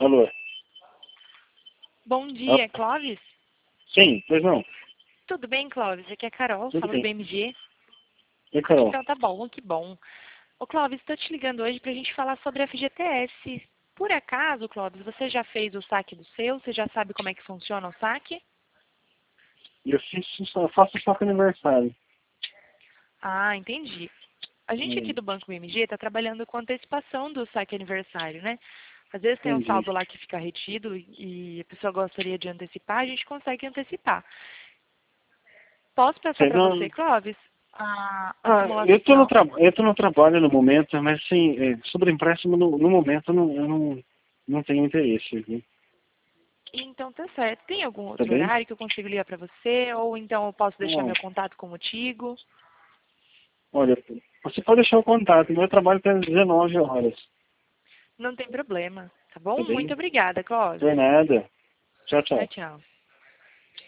Alô? Bom dia, Clóvis? Sim, pois não. Tudo bem, Clóvis? Aqui é a Carol, Tudo falo do bem. BMG. E Carol? Então tá bom, que bom. Ô, Clóvis, estou te ligando hoje pra gente falar sobre a FGTS. Por acaso, Clóvis, você já fez o saque do seu? Você já sabe como é que funciona o saque? Eu faço só com aniversário. Ah, entendi. A gente aqui Hum, do Banco BMG está trabalhando com antecipação do saque aniversário, né? Às vezes tem um entendi. saldo lá que fica retido e a pessoa gostaria de antecipar, a gente consegue antecipar. Posso passar Sei, para não, você, Clóvis, a eu simulação? tô no trabalho no momento, mas assim, sobre empréstimo no momento eu não tenho interesse, viu? Então tá certo. Tem algum Tá outro bem? horário que eu consigo ligar para você? Ou então eu posso deixar Não, meu contato contigo? olha, você pode deixar o contato, meu trabalho está às 19 horas. Não tem problema, tá Tá bom? Muito bem? obrigada, Clóvis. Por nada. Tchau, Tchau, tchau. tchau.